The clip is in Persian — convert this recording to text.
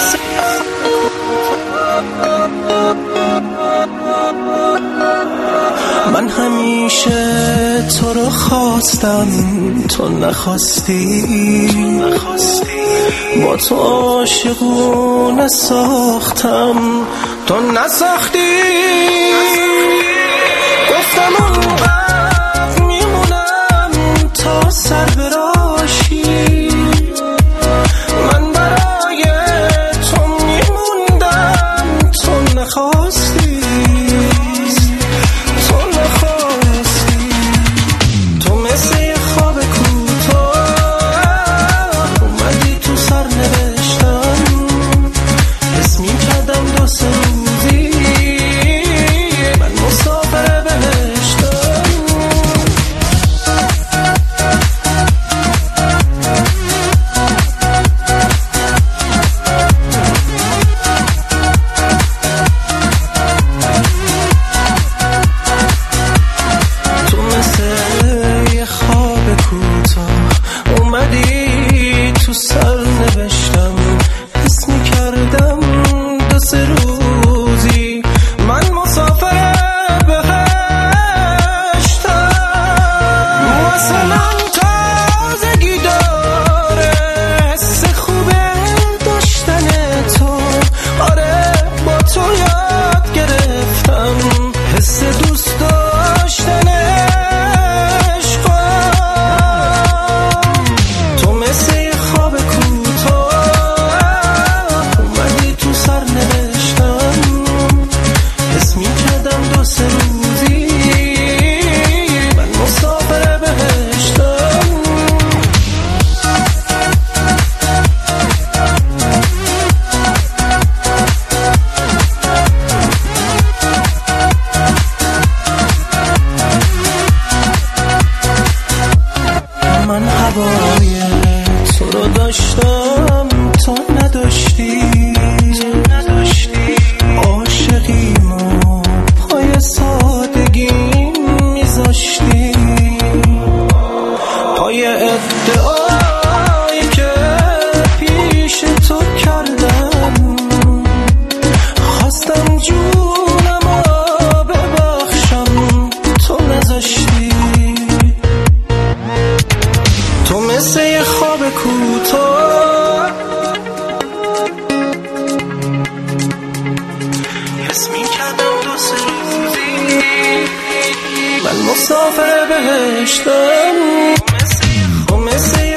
من همیشه تو رو خواستم، تو نخواستی. با تو عاشقونه ساختم، تو نساختی. گفتم اونقدر میمونم تا سر براشی. من برای تو میموندم، تو نخواستی. من هوای تو رو داشتم، تو نداشتی. عاشقیمو پای سادگی میذاشتی، پای ادعایی که پیش تو کردم. خواستم جونمو ببخشم، تو نذاشتی. تو مثل یه خواب کوتاه، حس می‌کردم دو سه روزی من مسافر بهشتم. تو مثل